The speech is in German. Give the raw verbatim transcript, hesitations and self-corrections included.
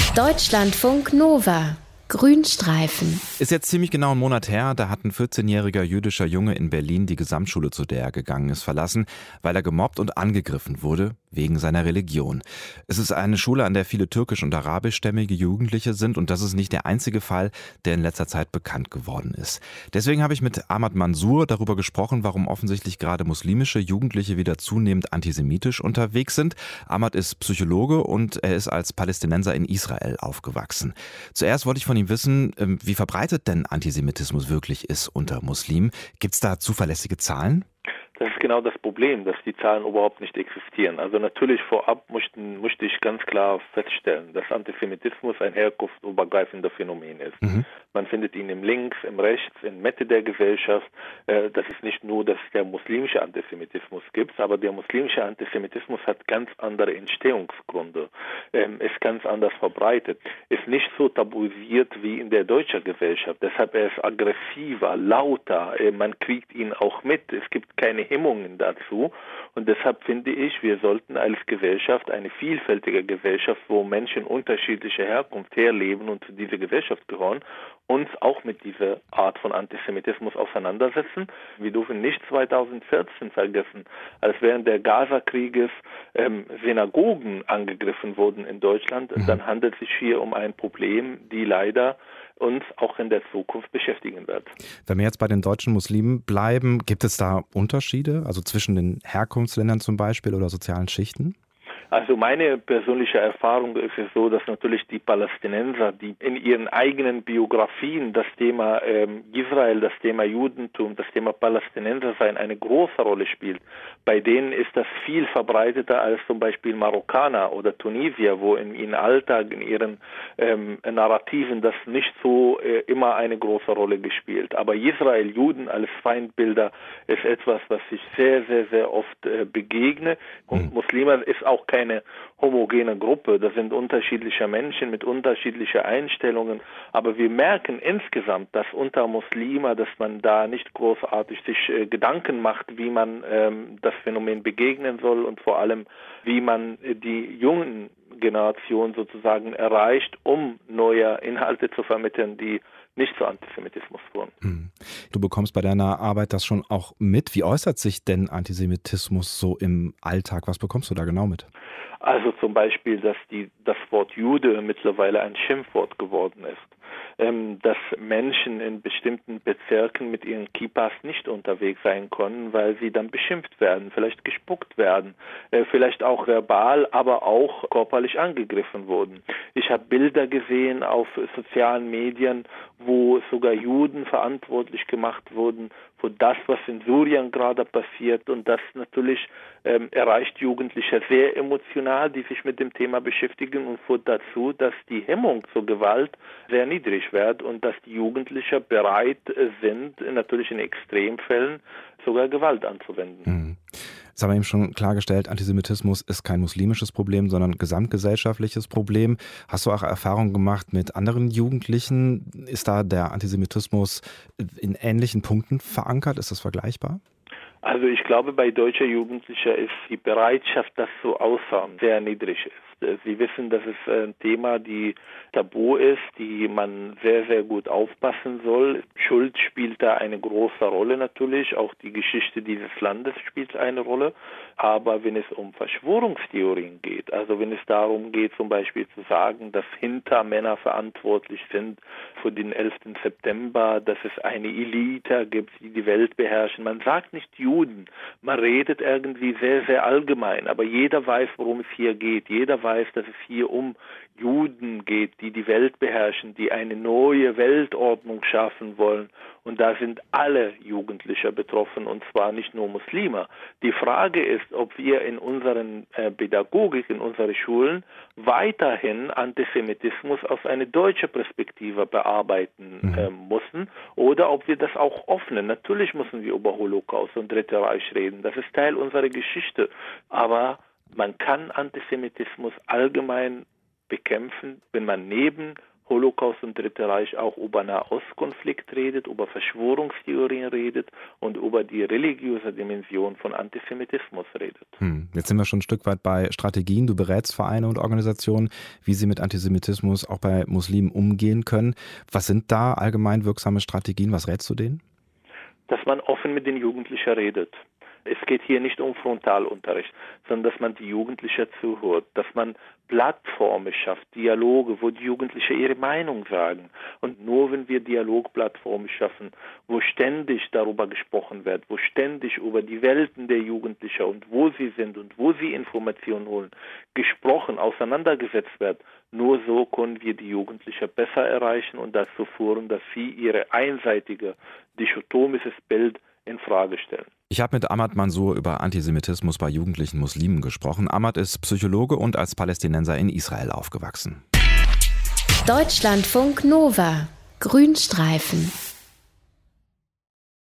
Deutschlandfunk Nova. Grünstreifen. Ist jetzt ziemlich genau ein Monat her, da hat ein vierzehnjähriger jüdischer Junge in Berlin die Gesamtschule, zu der er gegangen ist, verlassen, weil er gemobbt und angegriffen wurde wegen seiner Religion. Es ist eine Schule, an der viele türkisch- und arabischstämmige Jugendliche sind, und das ist nicht der einzige Fall, der in letzter Zeit bekannt geworden ist. Deswegen habe ich mit Ahmad Mansour darüber gesprochen, warum offensichtlich gerade muslimische Jugendliche wieder zunehmend antisemitisch unterwegs sind. Ahmad ist Psychologe und er ist als Palästinenser in Israel aufgewachsen. Zuerst wollte ich von ihm wissen, wie verbreitet denn Antisemitismus wirklich ist unter Muslimen. Gibt es da zuverlässige Zahlen? Das ist genau das Problem, dass die Zahlen überhaupt nicht existieren. Also natürlich vorab möchten, möchte ich ganz klar feststellen, dass Antisemitismus ein herkunftsübergreifender Phänomen ist. Mhm. Man findet ihn im Links, im Rechts, in Mitte der Gesellschaft. Das ist nicht nur, dass der muslimische Antisemitismus gibt, aber der muslimische Antisemitismus hat ganz andere Entstehungsgründe, ist ganz anders verbreitet, ist nicht so tabuisiert wie in der deutschen Gesellschaft. Deshalb er ist aggressiver, lauter, man kriegt ihn auch mit. Es gibt keine Hemmungen dazu, und deshalb finde ich, wir sollten als Gesellschaft, eine vielfältige Gesellschaft, wo Menschen unterschiedlicher Herkunft herleben und zu dieser Gesellschaft gehören, uns auch mit dieser Art von Antisemitismus auseinandersetzen. Wir dürfen nicht zweitausendvierzehn vergessen, als während der Gaza-Krieges ähm, Synagogen angegriffen wurden in Deutschland. Mhm. Dann handelt es sich hier um ein Problem, die leider uns auch in der Zukunft beschäftigen wird. Wenn wir jetzt bei den deutschen Muslimen bleiben, gibt es da Unterschiede, also zwischen den Herkunftsländern zum Beispiel oder sozialen Schichten? Also meine persönliche Erfahrung ist es so, dass natürlich die Palästinenser, die in ihren eigenen Biografien das Thema ähm, Israel, das Thema Judentum, das Thema Palästinensersein eine große Rolle spielt. Bei denen ist das viel verbreiteter als zum Beispiel Marokkaner oder Tunesier, wo in ihrem Alltag, in ihren ähm, Narrativen das nicht so äh, immer eine große Rolle gespielt. Aber Israel, Juden als Feindbilder ist etwas, was ich sehr, sehr, sehr oft äh, begegne. Und mhm. Muslime ist auch kein eine homogene Gruppe, das sind unterschiedliche Menschen mit unterschiedlichen Einstellungen, aber wir merken insgesamt, dass unter Muslime, dass man da nicht großartig sich äh, Gedanken macht, wie man ähm, das Phänomen begegnen soll und vor allem, wie man äh, die jungen Generation sozusagen erreicht, um neue Inhalte zu vermitteln, die nicht zu Antisemitismus führen. Du bekommst bei deiner Arbeit das schon auch mit. Wie äußert sich denn Antisemitismus so im Alltag? Was bekommst du da genau mit? Also zum Beispiel, dass die, das Wort Jude mittlerweile ein Schimpfwort geworden ist. Ähm, dass Menschen in bestimmten Bezirken mit ihren Kippas nicht unterwegs sein können, weil sie dann beschimpft werden, vielleicht gespuckt werden, äh, vielleicht auch verbal, aber auch körperlich angegriffen wurden. Ich habe Bilder gesehen auf sozialen Medien, wo sogar Juden verantwortlich gemacht wurden für das, was in Syrien gerade passiert, und das natürlich ähm, erreicht Jugendliche sehr emotional, die sich mit dem Thema beschäftigen, und führt dazu, dass die Hemmung zur Gewalt sehr niedrig wird und dass die Jugendlichen bereit sind, natürlich in Extremfällen sogar Gewalt anzuwenden. Mhm. Das haben wir eben schon klargestellt, Antisemitismus ist kein muslimisches Problem, sondern ein gesamtgesellschaftliches Problem. Hast du auch Erfahrungen gemacht mit anderen Jugendlichen? Ist da der Antisemitismus in ähnlichen Punkten verankert? Ist das vergleichbar? Also ich glaube, bei deutschen Jugendlichen ist die Bereitschaft, das zu äußern, sehr niedrig ist. Sie wissen, dass es ein Thema, die tabu ist, die man sehr, sehr gut aufpassen soll. Schuld spielt da eine große Rolle natürlich, auch die Geschichte dieses Landes spielt eine Rolle. Aber wenn es um Verschwörungstheorien geht, also wenn es darum geht, zum Beispiel zu sagen, dass Hintermänner verantwortlich sind für den elften September, dass es eine Elite gibt, die die Welt beherrschen. Man sagt nicht Juden, man redet irgendwie sehr, sehr allgemein, aber jeder weiß, worum es hier geht. Jeder weiß, dass es hier um Juden geht, die die Welt beherrschen, die eine neue Weltordnung schaffen wollen. Und da sind alle Jugendliche betroffen, und zwar nicht nur Muslime. Die Frage ist, ob wir in unseren äh, Pädagogik, in unseren Schulen weiterhin Antisemitismus aus einer deutschen Perspektive bearbeiten mhm. äh, müssen, oder ob wir das auch öffnen. Natürlich müssen wir über Holocaust und Dritte Reich reden. Das ist Teil unserer Geschichte. Aber man kann Antisemitismus allgemein bekämpfen, wenn man neben Holocaust und Dritte Reich auch über Nahostkonflikt redet, über Verschwörungstheorien redet und über die religiöse Dimension von Antisemitismus redet. Hm. Jetzt sind wir schon ein Stück weit bei Strategien. Du berätst Vereine und Organisationen, wie sie mit Antisemitismus auch bei Muslimen umgehen können. Was sind da allgemein wirksame Strategien? Was rätst du denen? Dass man offen mit den Jugendlichen redet. Es geht hier nicht um Frontalunterricht, sondern dass man die Jugendlichen zuhört, dass man Plattformen schafft, Dialoge, wo die Jugendlichen ihre Meinung sagen. Und nur wenn wir Dialogplattformen schaffen, wo ständig darüber gesprochen wird, wo ständig über die Welten der Jugendlichen und wo sie sind und wo sie Informationen holen, gesprochen, auseinandergesetzt wird, nur so können wir die Jugendlichen besser erreichen und dazu führen, dass sie ihre einseitige, dichotomisches Bild in Frage stellen. Ich habe mit Ahmad Mansour über Antisemitismus bei jugendlichen Muslimen gesprochen. Ahmad ist Psychologe und als Palästinenser in Israel aufgewachsen. Deutschlandfunk Nova. Grünstreifen.